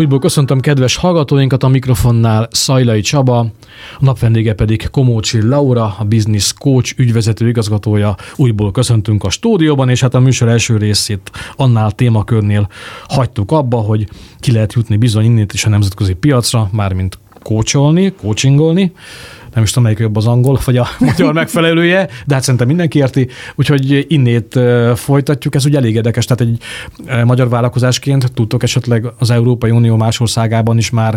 Újból köszöntöm kedves hallgatóinkat, a mikrofonnál Szajlai Csaba, a napvendége pedig Komócsi Laura, a Business Coach ügyvezető igazgatója. Újból köszöntünk a stúdióban, és hát a műsor első részét annál témakörnél hagytuk abba, hogy ki lehet jutni bizony innét is a nemzetközi piacra, mármint coachingolni. Nem is tudom, melyik jobb az angol, vagy a magyar megfelelője, de hát szerintem mindenki érti, úgyhogy innét folytatjuk. Ez ugye elég érdekes, tehát egy magyar vállalkozásként tudtok esetleg az Európai Unió más országában is már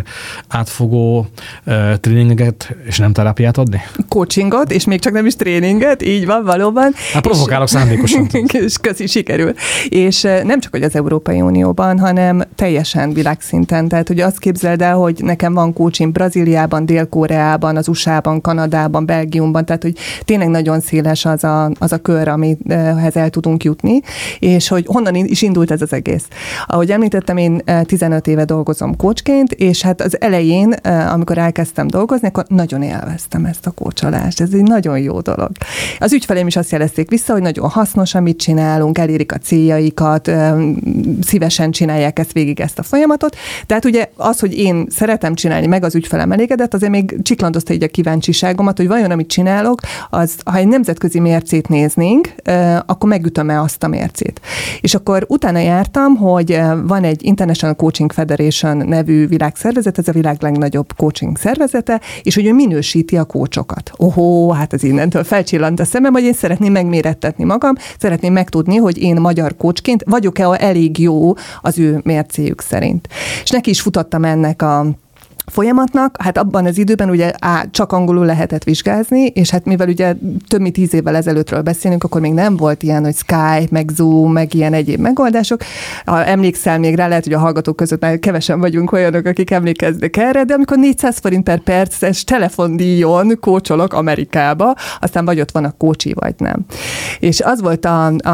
átfogó tréninget és nem terápiát adni? Coachingot, és még csak nem is tréninget, így van, valóban. Hát provokálok szándékosan. És köszi, sikerül. És nem csak, hogy az Európai Unióban, hanem teljesen világszinten. Tehát, hogy azt képzeld el, hogy nekem van coaching Brazíliában, Dél-Koreában, az USA-ban, Kanadában, Belgiumban, tehát hogy tényleg nagyon széles az a kör, amihez el tudunk jutni, és hogy honnan is indult ez az egész. Ahogy említettem, én 15 éve dolgozom coachként, és hát az elején, amikor elkezdtem dolgozni, akkor nagyon élveztem ezt a coacholást. Ez egy nagyon jó dolog. Az ügyfeleim is azt jelezték vissza, hogy nagyon hasznos, amit csinálunk, elérik a céljaikat, szívesen csinálják ezt a folyamatot. Tehát ugye az, hogy én szeretem csinálni, meg az ügyfelem elégedett, azért még csiklandozta így a kíváncsiságomat, hogy vajon amit csinálok, az, ha egy nemzetközi mércét néznénk, akkor megütöm-e azt a mércét. És akkor utána jártam, hogy van egy International Coaching Federation nevű világszervezet, ez a világ legnagyobb coaching szervezete, és hogy ő minősíti a coachokat. Hát ez innentől felcsillant a szemem, hogy én szeretném megmérettetni magam, szeretném megtudni, hogy én magyar coachként vagyok-e elég jó az ő mércéjük szerint. És neki is futottam ennek a folyamatnak, hát abban az időben ugye csak angolul lehetett vizsgázni, és hát mivel ugye több mint 10 évvel ezelőttről beszélünk, akkor még nem volt ilyen, hogy Skype, meg Zoom, meg ilyen egyéb megoldások. Ha emlékszel még rá, lehet, hogy a hallgatók között már kevesen vagyunk olyanok, akik emlékeznek erre, de amikor 400 forint per perces telefondíjon kócsolok Amerikába, aztán vagy ott van a kócsi, vagy nem. És az volt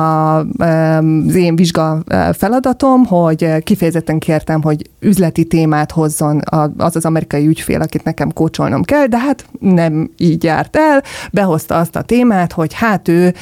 az én vizsga feladatom, hogy kifejezetten kértem, hogy üzleti témát hozzon az amerikai ügyfél, akit nekem kócsolnom kell, de hát nem így járt el. Behozta azt a témát, hogy hát ő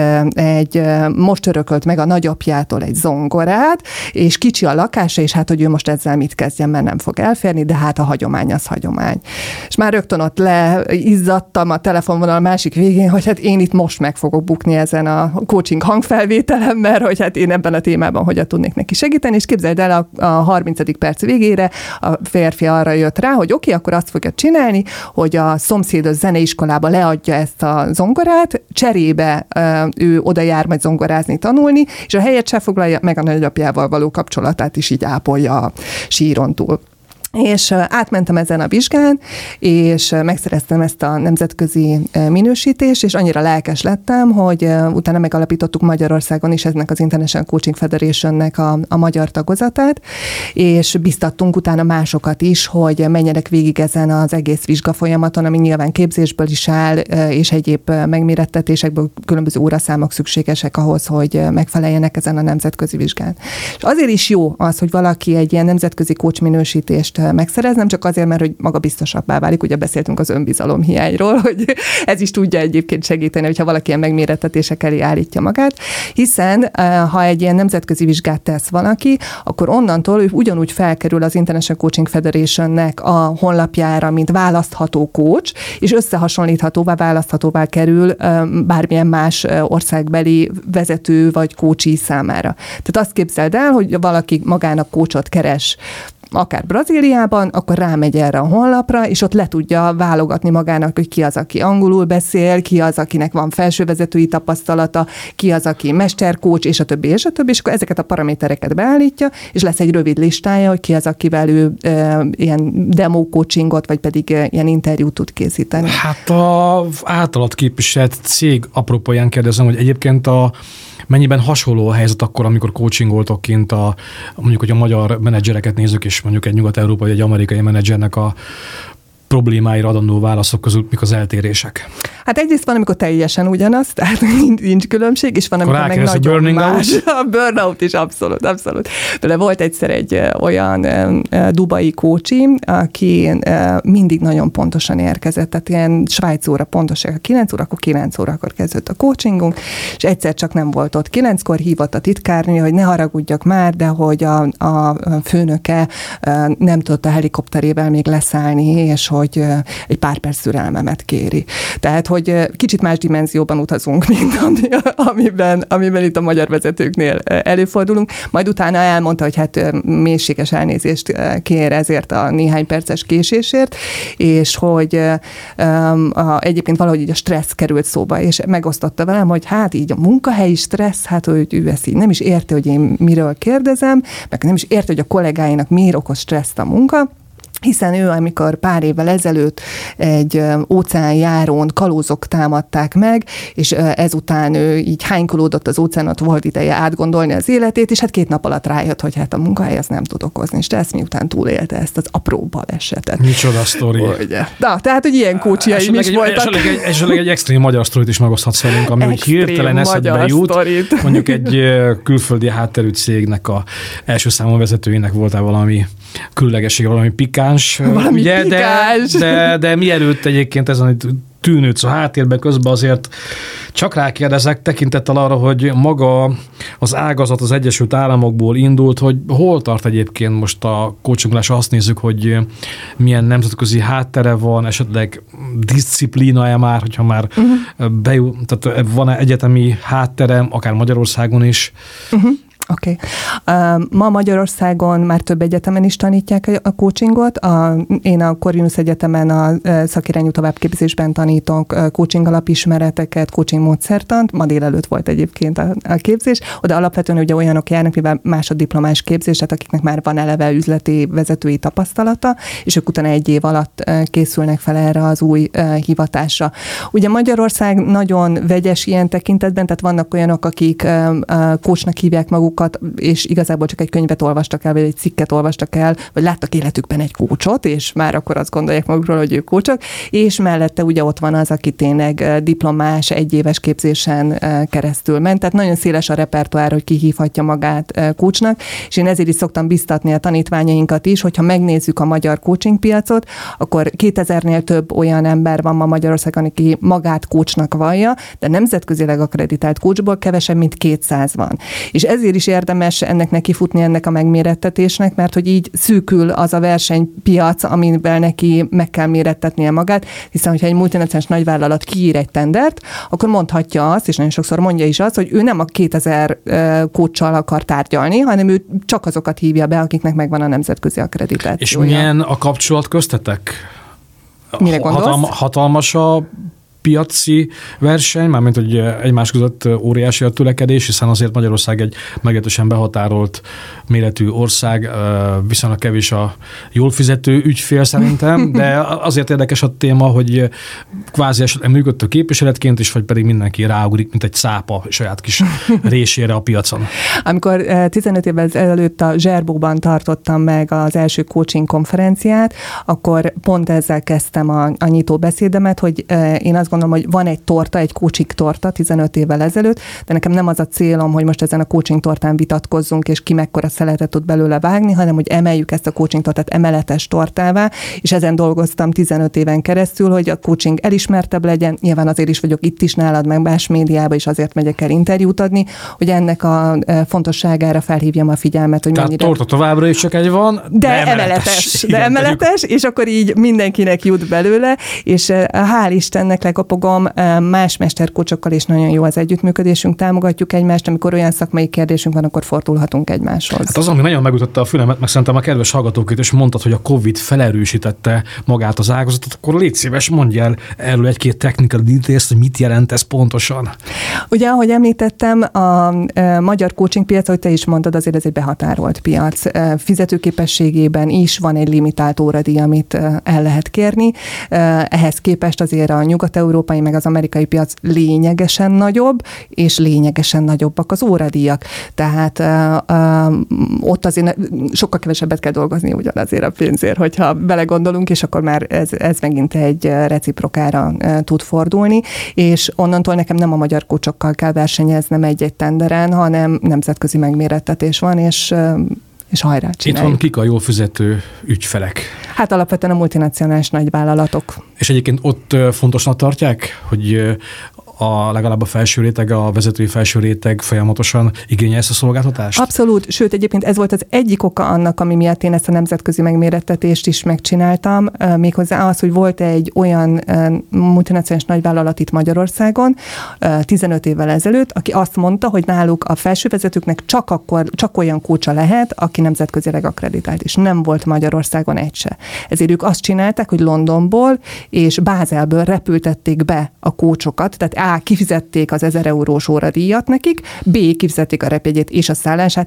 most örökölt meg a nagyapjától egy zongorát, és kicsi a lakása, és hát, hogy ő most ezzel mit kezdjen, mert nem fog elférni, de hát a hagyomány az hagyomány. És már rögtön ott leizzadtam a telefonvonal másik végén, hogy hát én itt most meg fogok bukni ezen a coaching hangfelvételem, mert hogy hát én ebben a témában hogyan tudnék neki segíteni, és képzeld el, a 30. perc végére a férfi arra jött rá, hogy oké, akkor azt fogja csinálni, hogy a szomszédos zeneiskolába leadja ezt a zongorát, cserébe ő oda jár majd zongorázni, tanulni, és a helyet se foglalja, meg a nagyapjával való kapcsolatát is így ápolja a síron túl. És átmentem ezen a vizsgán, és megszereztem ezt a nemzetközi minősítést, és annyira lelkes lettem, hogy utána megalapítottuk Magyarországon is eznek az International Coaching Federationnek a magyar tagozatát, és biztattunk utána másokat is, hogy menjenek végig ezen az egész vizsga folyamaton, ami nyilván képzésből is áll, és egyéb megmérettetésekből különböző óraszámok szükségesek ahhoz, hogy megfeleljenek ezen a nemzetközi vizsgán. És azért is jó az, hogy valaki egy ilyen nemzetközi coach minősítést megszerez, nem csak azért, mert hogy magabiztosabbá válik, ugye beszéltünk az önbizalom hiányról, hogy ez is tudja egyébként segíteni, hogyha valaki ilyen megmérettetések elé állítja magát, hiszen ha egy ilyen nemzetközi vizsgát tesz valaki, akkor onnantól ő ugyanúgy felkerül az International Coaching Federationnek a honlapjára, mint választható coach, és összehasonlíthatóvá, választhatóvá kerül bármilyen más országbeli vezető vagy coachi számára. Tehát azt képzeld el, hogy valaki magának coachot keres, akár Brazíliában, akkor rámegy erre a honlapra, és ott le tudja válogatni magának, hogy ki az, aki angolul beszél, ki az, akinek van felsővezetői tapasztalata, ki az, aki mesterkócs, és a többi, és akkor ezeket a paramétereket beállítja, és lesz egy rövid listája, hogy ki az, akivel ő ilyen demo coachingot, vagy pedig ilyen interjút tud készíteni. Hát az általad képviselt cég apropóján kérdezem, hogy egyébként mennyiben hasonló a helyzet akkor, amikor coachingoltok kint mondjuk, hogy a magyar menedzsereket nézzük, és mondjuk egy nyugat-európai, egy amerikai menedzsernek a problémáira adandó válaszok között mik az eltérések? Hát egyrészt van, amikor teljesen ugyanaz, tehát nincs különbség, és van, amikor meg nagyon más. A burnout is abszolút. De volt egyszer egy olyan dubai kócsi, aki mindig nagyon pontosan érkezett, tehát ilyen Svájc óra pontosan, 9 órakor, 9 órakor kezdődött a coachingunk, és egyszer csak nem volt ott. 9-kor hívott a titkárnő, hogy ne haragudjak már, de hogy a főnöke nem tudott a helikopterével még leszállni, és hogy egy pár perc türelmemet kéri. Tehát, hogy kicsit más dimenzióban utazunk, mint amiben itt a magyar vezetőknél előfordulunk. Majd utána elmondta, hogy hát mélységes elnézést kér ezért a néhány perces késésért, és hogy egyébként valahogy így a stressz került szóba, és megosztotta velem, hogy hát így a munkahelyi stressz, hát hogy ő ezt így nem is érti, hogy én miről kérdezem, meg nem is érti, hogy a kollégáinak miért okoz stresszt a munka, hiszen ő, amikor pár évvel ezelőtt egy óceánjárón kalózok támadták meg, és ezután ő így hánykolódott az óceánot, volt ideje átgondolni az életét, és hát 2 nap alatt rájött, hogy hát a munkahely az nem tud okozni, és ezt miután túlélte ezt az apró balesetet. Micsoda sztori. Na, tehát, hogy ilyen kócsiaim is voltak. Esetleg egy extrém magyar sztorit is megoszthatsz velünk, ami úgy hirtelen eszedbe jut. Mondjuk egy külföldi hátterű cégnek a első számú vezetőjének voltál valami különlegessége, valami pikáns, ugye, de mielőtt egyébként ezen tűnődsz a háttérben, közben azért csak rákérdezek tekintettel arra, hogy maga az ágazat az Egyesült Államokból indult, hogy hol tart egyébként most a coachingolás, azt nézzük, hogy milyen nemzetközi háttere van, esetleg diszciplína-e már, hogyha már tehát van-e egyetemi háttere, akár Magyarországon is. Oké. Ma Magyarországon már több egyetemen is tanítják a coachingot. Én a Corvinus Egyetemen a szakirányú továbbképzésben tanítok coaching alapismereteket, coaching módszertant. Ma délelőtt volt egyébként a képzés. Oda alapvetően ugye olyanok járnak, mivel másoddiplomás képzés, tehát akiknek már van eleve üzleti vezetői tapasztalata, és ők utána 1 év alatt készülnek fel erre az új hivatásra. Ugye Magyarország nagyon vegyes ilyen tekintetben, tehát vannak olyanok, akik coachnak hívják magukat, és igazából csak egy könyvet olvastak el, vagy egy cikket olvastak el, vagy láttak életükben egy coachot, és már akkor azt gondolják magukról, hogy ők coachok, és mellette ugye ott van az, aki tényleg diplomás, 1 éves képzésen keresztül ment, tehát nagyon széles a repertoár, hogy ki hívhatja magát coachnak, és én ezért is szoktam biztatni a tanítványainkat is, hogyha megnézzük a magyar coaching piacot, akkor 2000-nél több olyan ember van ma Magyarországon, aki magát coachnak vallja, de nemzetközileg akreditált coachból kevesebb, mint 200 van. És ezért is érdemes ennek nekifutni, ennek a megmérettetésnek, mert hogy így szűkül az a versenypiac, amivel neki meg kell mérettetnie magát, hiszen hogyha egy multinacionális nagyvállalat kiír egy tendert, akkor mondhatja azt, és nagyon sokszor mondja is azt, hogy ő nem a 2000 coachsal akar tárgyalni, hanem ő csak azokat hívja be, akiknek megvan a nemzetközi akkreditációja. És milyen a kapcsolat köztetek? Mire gondolsz? Hatalmas a piaci verseny, mármint, hogy egymás között óriási a törekedés, hiszen azért Magyarország egy meglehetősen behatárolt méretű ország, viszonylag kevés a jól fizető ügyfél szerintem, de azért érdekes a téma, hogy kvázi esetleg működő képviseletként is, vagy pedig mindenki ráugrik, mint egy cápa saját kis résére a piacon. Amikor 15 évvel ezelőtt a Zserbóban tartottam meg az első coaching konferenciát, akkor pont ezzel kezdtem a nyitó beszédemet, hogy én azt gondolom, hogy van egy torta, egy coaching torta 15 évvel ezelőtt, de nekem nem az a célom, hogy most ezen a coaching tortán vitatkozzunk, és ki mekkora szeletet tud belőle vágni, hanem hogy emeljük ezt a coaching tortát emeletes tortává, és ezen dolgoztam 15 éven keresztül, hogy a coaching elismertebb legyen. Nyilván azért is vagyok itt is nálad, meg más médiában, és azért megyek el interjút adni, hogy ennek a fontosságára felhívjam a figyelmet, hogy mennyire... Tehát torta továbbra is csak egy van, de emeletes. De emeletes, és akkor így mindenkinek jut belőle, és hál' Istennek lekapogom, más mesterkócsokkal is nagyon jó az együttműködésünk, támogatjuk egymást, amikor olyan szakmai kérdésünk van, akkor fordulhatunk egymáshoz. Hát az, ami nagyon megütötte a fülemet, meg szerintem a kedves hallgatókét, és mondtad, hogy a Covid felerősítette magát az ágazatot, akkor légy szíves, mondj el erről 1-2 technical details, hogy mit jelent ez pontosan. Ugye, ahogy említettem, a magyar coaching piac, ahogy te is mondtad, azért ez egy behatárolt piac. Fizetőképességében is van egy limitált óradíj, amit el lehet kérni. Ehhez képest azért a nyugat-európai európai meg az amerikai piac lényegesen nagyobb, és lényegesen nagyobbak az óradíjak. Tehát ott azért sokkal kevesebbet kell dolgozni ugyanazért a pénzért, hogyha belegondolunk, és akkor már ez megint egy reciprokára tud fordulni, és onnantól nekem nem a magyar kócsokkal kell versenyeznem egy-egy tenderen, hanem nemzetközi megmérettetés van, és hajrá csináljuk. Itt van kik a jól fizető ügyfelek? Hát alapvetően a multinacionális nagyvállalatok. És egyébként ott fontosnak tartják, hogy legalább a felső réteg, a vezetői felső réteg folyamatosan igényel ezt a szolgáltatást? Abszolút, sőt egyébként ez volt az egyik oka annak, ami miatt én ezt a nemzetközi megmérettetést is megcsináltam, méghozzá az, hogy volt egy olyan multinacionális nagyvállalat itt Magyarországon 15 évvel ezelőtt, aki azt mondta, hogy náluk a felsővezetőknek csak olyan kócsa lehet, aki nemzetközileg akkreditált, és nem volt Magyarországon egy se. Ezért ők azt csinálták, hogy Londonból és Bázelből repültették be a kócsokat, tehát A. kifizették az 1000 eurós óradíjat nekik, B. kifizették a repjegyét és a szállását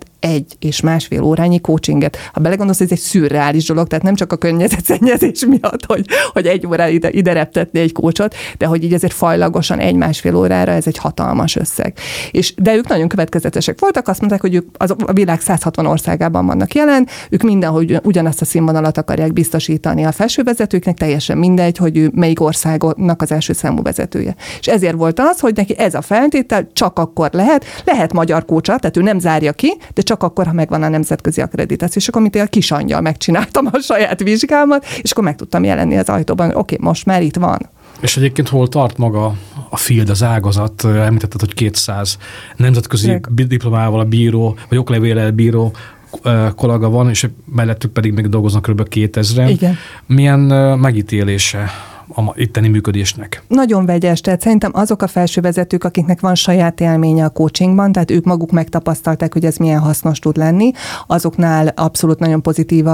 1,5 órányi coachinget. Ha belegondolsz, ez egy szürreális dolog, tehát nem csak a környezetszennyezés miatt, hogy 1 órára ide reptetni egy coachot, de hogy így azért fajlagosan 1,5 órára ez egy hatalmas összeg. De ők nagyon következetesek voltak, azt mondták, hogy ők a világ 160 országában vannak jelen, ők mindenhogy ugyanazt a színvonalat akarják biztosítani a felsővezetőknek, teljesen mindegy, hogy ő melyik országnak az első számú vezetője. És ezért volt az, hogy neki ez a feltétel, csak akkor lehet magyar kócsa, tehát ő nem zárja ki, de csak akkor, ha megvan a nemzetközi akkreditáció. És akkor, mint a kis angyal, megcsináltam a saját vizsgámat, és akkor meg tudtam jelenni az ajtóban, hogy oké, most már itt van. És egyébként hol tart maga a field, az ágazat? Említetted, hogy 200 nemzetközi diplomával a bíró, vagy oklevéllel bíró kollega van, és mellettük pedig még dolgoznak kb. 2000-en. Igen. Milyen megítélése a itteni működésnek? Nagyon vegyes, tehát szerintem azok a felsővezetők, akiknek van saját élménye a coachingban, tehát ők maguk megtapasztalták, hogy ez milyen hasznos tud lenni, azoknál abszolút nagyon pozitív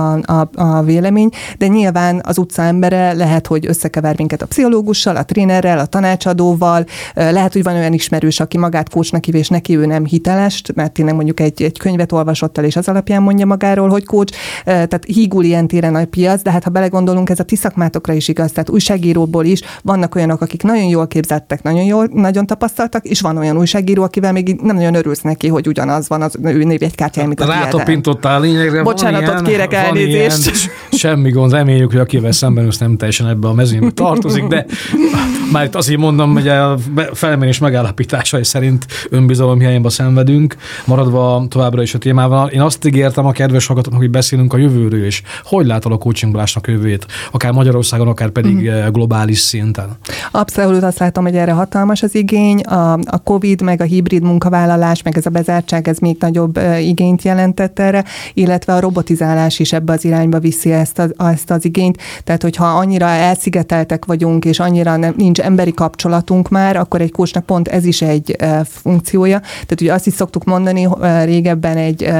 a vélemény, de nyilván az utca embere lehet, hogy összekever minket a pszichológussal, a trénerrel, a tanácsadóval, lehet, hogy van olyan ismerős, aki magát coachnak hív, és neki ő nem hiteles, mert tényleg mondjuk egy könyvet olvasott el, és az alapján mondja magáról, hogy coach, tehát hígul ilyen téren a piac, de hát ha belegondolunk, ez a ti szakmátokra is igaz, tehát újságíróból is vannak olyanok, akik nagyon jól képzettek, nagyon tapasztaltak, és van olyan újságíró, akivel még nem nagyon örülsz neki, hogy ugyanaz van az ő névjegykártyája, mint a tiéden. Rátapintottál lényegre. Bocsánatot kérek, elnézést. Semmi gond, reméljük, hogy akivel szemben ősz nem teljesen ebbe a mezőnybe tartozik, de már itt azért mondom, hogy a felmérés megállapításai szerint önbizalomhiányba szenvedünk, maradva továbbra is a témával. Én azt ígértem a kedves hallgatóknak, hogy beszélünk a jövőről is. Hogy látod a coachingolásnak jövőjét? Akár Magyarországon, akár pedig globális szinten. Abszolút azt látom, hogy erre hatalmas az igény. A COVID, meg a hibrid munkavállalás, meg ez a bezártság, ez még nagyobb igényt jelentett erre, illetve a robotizálás is ebbe az irányba viszi ezt az igényt. Tehát, hogyha annyira elszigeteltek vagyunk, és annyira nincs emberi kapcsolatunk már, akkor egy coachnak pont ez is egy funkciója. Tehát ugye azt is szoktuk mondani, régebben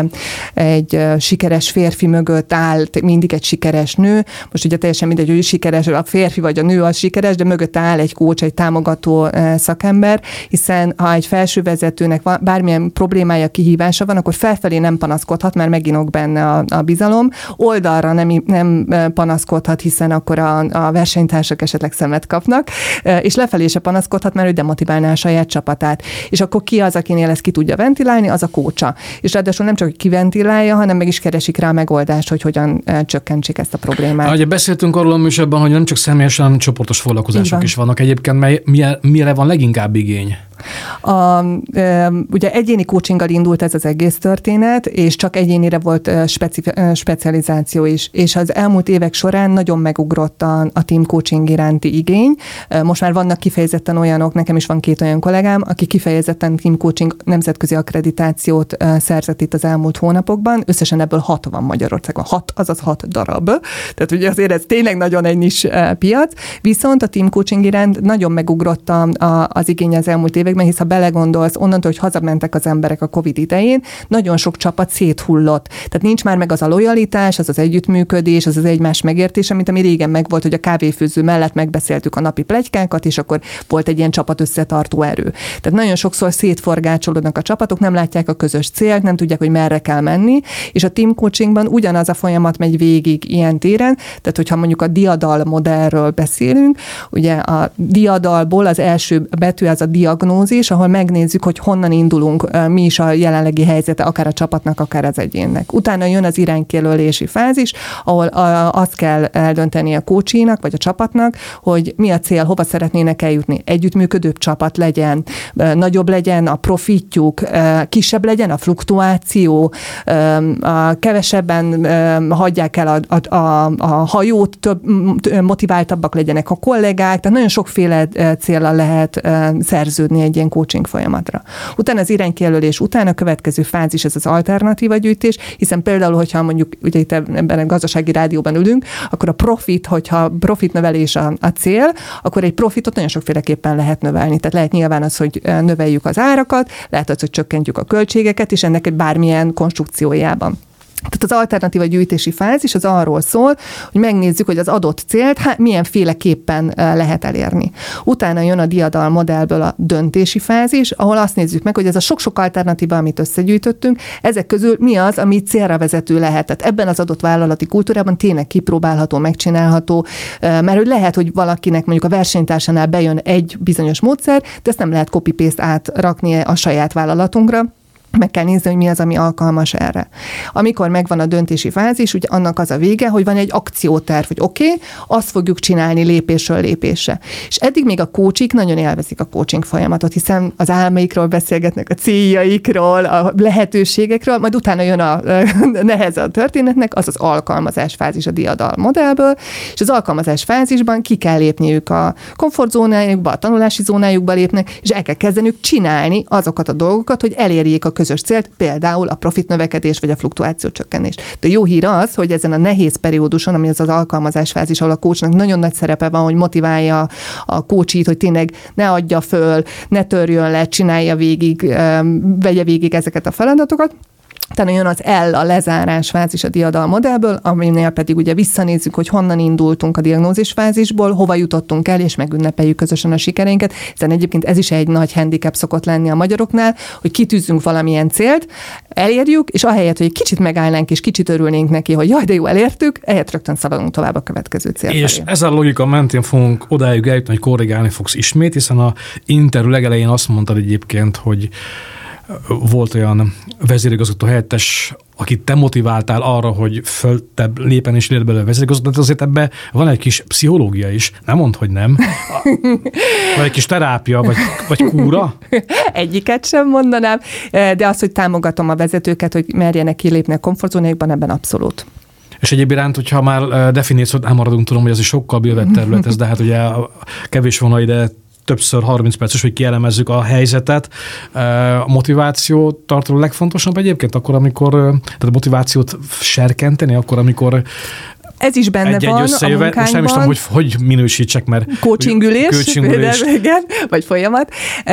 egy sikeres férfi mögött áll mindig egy sikeres nő. Most ugye teljesen mindegy, hogy sikeres a férfi vagy a nő az sikeres, de mögött áll egy coach, egy támogató szakember, hiszen ha egy felsővezetőnek bármilyen problémája, kihívása van, akkor felfelé nem panaszkodhat, mert meginog benne a bizalom. Oldalra nem panaszkodhat, hiszen akkor a versenytársak esetleg szemet kapnak, és lefelé se panaszkodhat, mert ő demotiválná a saját csapatát. És akkor ki az, akinél ezt ki tudja ventilálni, az a coacha. És ráadásul nem csak, hogy kiventilálja, hanem meg is keresik rá a megoldást, hogy hogyan csökkentsék ezt a problémát. Ugye beszéltünk arról a műsorban, hogy nem csak személyes, hanem csoportos foglalkozások is vannak. Egyébként mire van leginkább igény? Ugye egyéni coachinggal indult ez az egész történet, és csak egyénire volt specializáció is. És az elmúlt évek során nagyon megugrott a team coaching iránti igény. Most már vannak kifejezetten olyanok, nekem is van 2 olyan kollégám, aki kifejezetten team coaching nemzetközi akkreditációt szerzett itt az elmúlt hónapokban. Összesen ebből 6 van Magyarországon. 6, azaz 6 darab. Tehát ugye azért ez tényleg nagyon egy nis piac. Viszont a team coaching iránt nagyon megugrott az igény az elmúlt években, szövegben, hisz ha belegondolsz, onnantól, hogy hazamentek az emberek a Covid idején, nagyon sok csapat széthullott. Tehát nincs már meg az a lojalitás, az az együttműködés, az az egymás megértés, amit ami régen megvolt, hogy a kávéfőző mellett megbeszéltük a napi pletykákat, és akkor volt egy ilyen csapat összetartó erő. Tehát nagyon sokszor szétforgácsolódnak a csapatok, nem látják a közös célt, nem tudják, hogy merre kell menni, és a team coachingban ugyanaz a folyamat megy végig ilyen téren, tehát hogyha mondjuk a diadal modellről beszélünk, ugye a diadalból az első betű az a diagnózis, ahol megnézzük, hogy honnan indulunk, mi is a jelenlegi helyzete, akár a csapatnak, akár az egyénnek. Utána jön az iránykijelölési fázis, ahol azt kell eldönteni a coachnak, vagy a csapatnak, hogy mi a cél, hova szeretnének eljutni. Együttműködőbb csapat legyen, nagyobb legyen a profitjuk, kisebb legyen a fluktuáció, kevesebben hagyják el a hajót, több motiváltabbak legyenek a kollégák, tehát nagyon sokféle céllal lehet szerződni egy ilyen coaching folyamatra. Utána az iránykijelölés után a következő fázis, ez az alternatíva gyűjtés, hiszen például, hogyha mondjuk ugye itt ebben a gazdasági rádióban ülünk, akkor a profit, hogyha profit növelés a cél, akkor egy profitot nagyon sokféleképpen lehet növelni. Tehát lehet nyilván az, hogy növeljük az árakat, lehet az, hogy csökkentjük a költségeket, és ennek egy bármilyen konstrukciójában. Tehát az alternatíva gyűjtési fázis az arról szól, hogy megnézzük, hogy az adott célt milyenféleképpen lehet elérni. Utána jön a diadal modellből a döntési fázis, ahol azt nézzük meg, hogy ez a sok-sok alternatíva, amit összegyűjtöttünk, ezek közül mi az, ami célra vezető lehet. Tehát ebben az adott vállalati kultúrában tényleg kipróbálható, megcsinálható, mert hogy lehet, hogy valakinek mondjuk a versenytársánál bejön egy bizonyos módszer, de ezt nem lehet copy-paste átrakni a saját vállalatunkra. Meg kell nézni, hogy mi az, ami alkalmas erre. Amikor megvan a döntési fázis, ugye annak az a vége, hogy van egy akcióterv, hogy oké, azt fogjuk csinálni lépésről lépésre. És eddig még a coachik nagyon élvezik a coaching folyamatot, hiszen az álmaikról beszélgetnek, a céljaikról, a lehetőségekről, majd utána jön a neheze a történetnek, az az alkalmazás fázis a diadal modellből, és az alkalmazás fázisban ki kell lépniük a komfortzónájukba, a tanulási zónájukba lépnek, és el kell kezdeniük csinálni azokat a dolgokat, hogy elérjék a közös célt, például a profit növekedés vagy a fluktuáció csökkenés. De jó hír az, hogy ezen a nehéz perióduson, ami az az fázis, ahol a coachnak nagyon nagy szerepe van, hogy motiválja a coachit, hogy tényleg ne adja föl, ne törjön le, csinálja végig, vegye végig ezeket a feladatokat. Utána jön az a lezárás fázis a diadal modellből, aminél pedig ugye visszanézzük, hogy honnan indultunk a diagnózis fázisból, hova jutottunk el, és megünnepeljük közösen a sikereinket, hiszen egyébként ez is egy nagy handicap szokott lenni a magyaroknál, hogy kitűzzünk valamilyen célt, elérjük, és ahelyett, hogy egy kicsit megállnánk, és kicsit örülnénk neki, hogy jaj, de jó, elértük, ehelyett rögtön szaladunk tovább a következő cél felé. És ez a logika mentén fogunk odáig eljutni, hogy korrigálni fogsz ismét, hiszen a interjú legelején azt mondtad egyébként, hogy volt olyan vezérigazgató helyettes, akit te motiváltál arra, hogy földebb lépen és létből a vezérigazgató, de azért ebben van egy kis pszichológia is. Nem mondd, hogy nem. Vagy egy kis terápia, vagy kúra? Egyiket sem mondanám, de az, hogy támogatom a vezetőket, hogy merjenek kilépni a komfortzónájukban, ebben abszolút. És egyéb iránt, hogyha már definíciót elmaradunk, tudom, hogy ez egy sokkal bővebb terület, ez, de hát ugye kevés volna ide többször 30 perces, hogy kielemezzük a helyzetet. A motiváció tartó legfontosabb egyébként akkor, amikor, tehát a motivációt serkenteni, akkor, amikor ez is benne van a munkánkban. Most nem is tudom, hogy minősítsek, mert coachingülés, igen, vagy folyamat.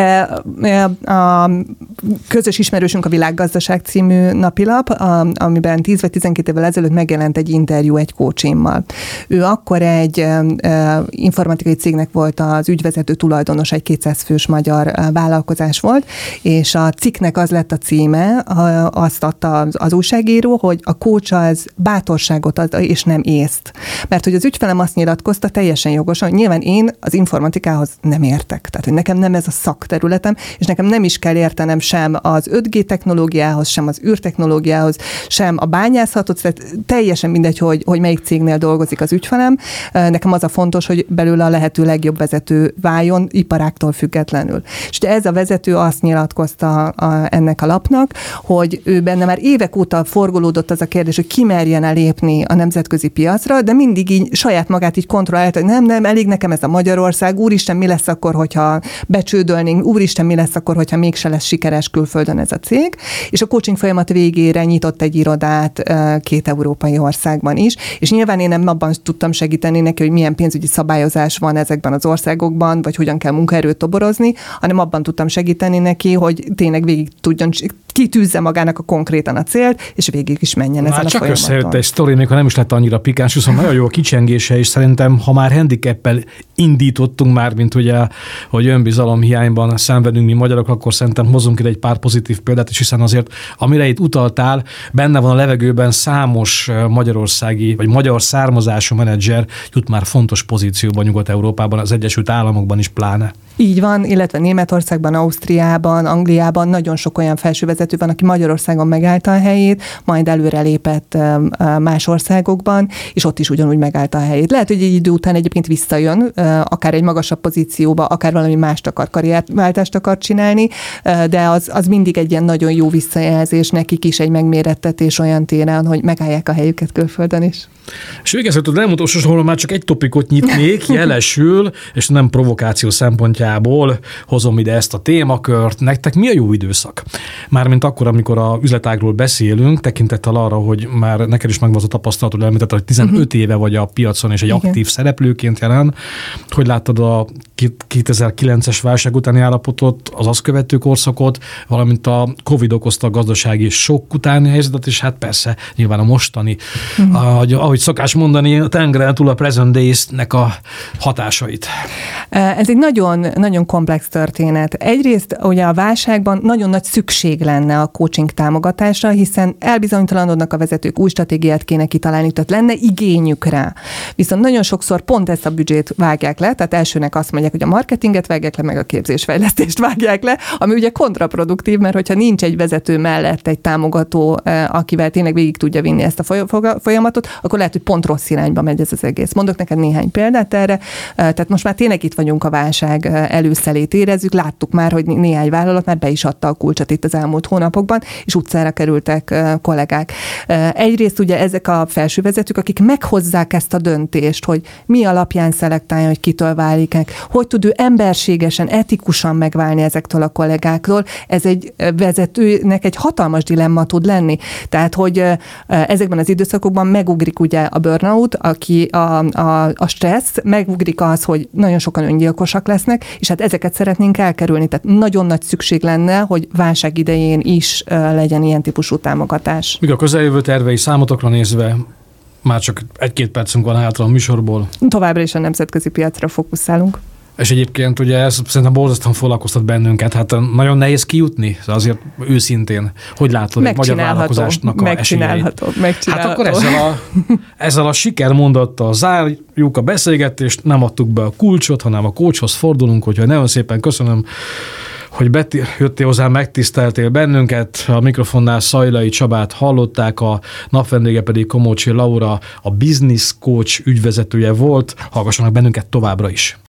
A közös ismerősünk a Világgazdaság című napilap, amiben 10 vagy 12 évvel ezelőtt megjelent egy interjú egy coachimmal. Ő akkor egy informatikai cégnek volt az ügyvezető tulajdonos, egy 200 fős magyar vállalkozás volt, és a cikknek az lett a címe, azt adta az újságíró, hogy a coach az bátorságot ad, és nem észt. Mert hogy az ügyfelem azt nyilatkozta teljesen jogosan, hogy nyilván én az informatikához nem értek. Tehát, hogy nekem nem ez a szakterületem, és nekem nem is kell értenem sem az 5G technológiához, sem az űrtechnológiához, sem a bányászathoz, tehát teljesen mindegy, hogy melyik cégnél dolgozik az ügyfelem. Nekem az a fontos, hogy belőle a lehető legjobb vezető váljon, iparáktól függetlenül. És ugye ez a vezető azt nyilatkozta ennek a lapnak, hogy ő benne már évek óta forgolódott az a kérdés, hogy ki merjen elépni a nemzetközi piacra, piacra, de mindig így saját magát így kontrollálta, hogy nem, elég nekem ez a Magyarország, úristen, mi lesz akkor, hogyha becsődölnénk, úristen, mi lesz akkor, hogyha mégse lesz sikeres külföldön ez a cég. És a coaching folyamat végére nyitott egy irodát 2 európai országban is, és nyilván én nem abban tudtam segíteni neki, hogy milyen pénzügyi szabályozás van ezekben az országokban, vagy hogyan kell munkaerőt toborozni, hanem abban tudtam segíteni neki, hogy tényleg végig tudjon, kitűzze magának konkrétan a célt, és végig is menjen ezen a csak folyamaton. Összejött egy sztori, még ha nem is lett annyira pikáns, viszont nagyon jó a kicsengése, és szerintem, ha már handicappel indítottunk már, mint ugye, hogy önbizalom hiányban szenvedünk mi magyarok, akkor szerintem hozunk ide egy pár pozitív példát, és hiszen azért, amire itt utaltál, benne van a levegőben számos magyarországi, vagy magyar származású menedzser jut már fontos pozícióban Nyugat-Európában, az Egyesült Államokban is pláne. Így van, illetve Németországban, Ausztriában, Angliában nagyon sok olyan felsővezető van, aki Magyarországon megállta a helyét, majd előrelépett más országokban, és ott is ugyanúgy megállta a helyét. Lehet, hogy egy idő után egyébként visszajön, akár egy magasabb pozícióba, akár valami mást akar, karrierváltást akar csinálni, de az mindig egy ilyen nagyon jó visszajelzés, nekik is egy megmérettetés olyan téren, hogy megállják a helyüket külföldön is. És végezetül nem utolsó sorban már csak egy topikot nyitnék, jelesül, és nem provokáció szempontjából hozom ide ezt a témakört. Nektek mi a jó időszak? Mármint akkor, amikor a üzletágról beszélünk, tekintettel arra, hogy már neked is megvan az a tapasztalatod, említetted, hogy 15 éve vagy a piacon, és egy aktív szereplőként jelen. Hogy láttad a 2009-es válság utáni állapotot, az azt követő korszakot, valamint a Covid okozta a gazdasági sok utáni helyzetet, és hát persze nyilván a mostani, ahogy szokás mondani, a tengeren túl a present days-nek a hatásait. Ez egy nagyon, nagyon komplex történet. Egyrészt ugye a válságban nagyon nagy szükség lenne a coaching támogatásra, hiszen elbizonytalanodnak a vezetők, új stratégiát kéne kitalálni, tehát lenne igényük rá. Viszont nagyon sokszor pont ezt a büdzsét vágják le, tehát elsőnek azt mondják, hogy a marketinget vágják le, meg a képzésfejlesztést vágják le, ami ugye kontraproduktív, mert hogyha nincs egy vezető mellett egy támogató, akivel tényleg végig tudja vinni ezt a folyamatot, akkor lehet, hogy pont rossz irányba megy ez az egész. Mondok neked néhány példát erre, tehát most már tényleg itt vagyunk a válság előszelét érezzük, láttuk már, hogy néhány vállalat már be is adta a kulcsot itt az elmúlt hónapokban, és utcára kerültek kollégák. Egyrészt ugye ezek a felsővezetők, akik meghozzák ezt a döntést, hogy mi alapján szelektálja, hogy kitől válik, hogy tud ő emberségesen, etikusan megválni ezektől a kollégáktól, ez egy vezetőnek egy hatalmas dilemma tud lenni. Tehát, hogy ezekben az időszakokban megugrik ugye a burnout, aki a stressz, megugrik az, hogy nagyon sokan öngyilkosak lesznek, és hát ezeket szeretnénk elkerülni. Tehát nagyon nagy szükség lenne, hogy válság idején is legyen ilyen típusú támogatás. Míg a közeljövő tervei számotokra nézve, már csak 1-2 percünk van hátra a műsorból. Továbbra is a nemzetközi piacra fókuszálunk. És egyébként ugye ez szerintem borzasztóan foglalkoztat bennünket, hát nagyon nehéz kijutni, azért őszintén. Hogy látod egy magyar vállalkozásnak a esélyeit? Hát akkor ezzel a sikermondattal zárjuk a beszélgetést, nem adtuk be a kulcsot, hanem a coachhoz fordulunk, úgyhogy nagyon szépen köszönöm, hogy jöttél hozzá, megtiszteltél bennünket. A mikrofonnál Szajlai Csabát hallották, a napvendége pedig Komócsi Laura, a Business Coach ügyvezetője volt. Hallgassanak bennünket továbbra is.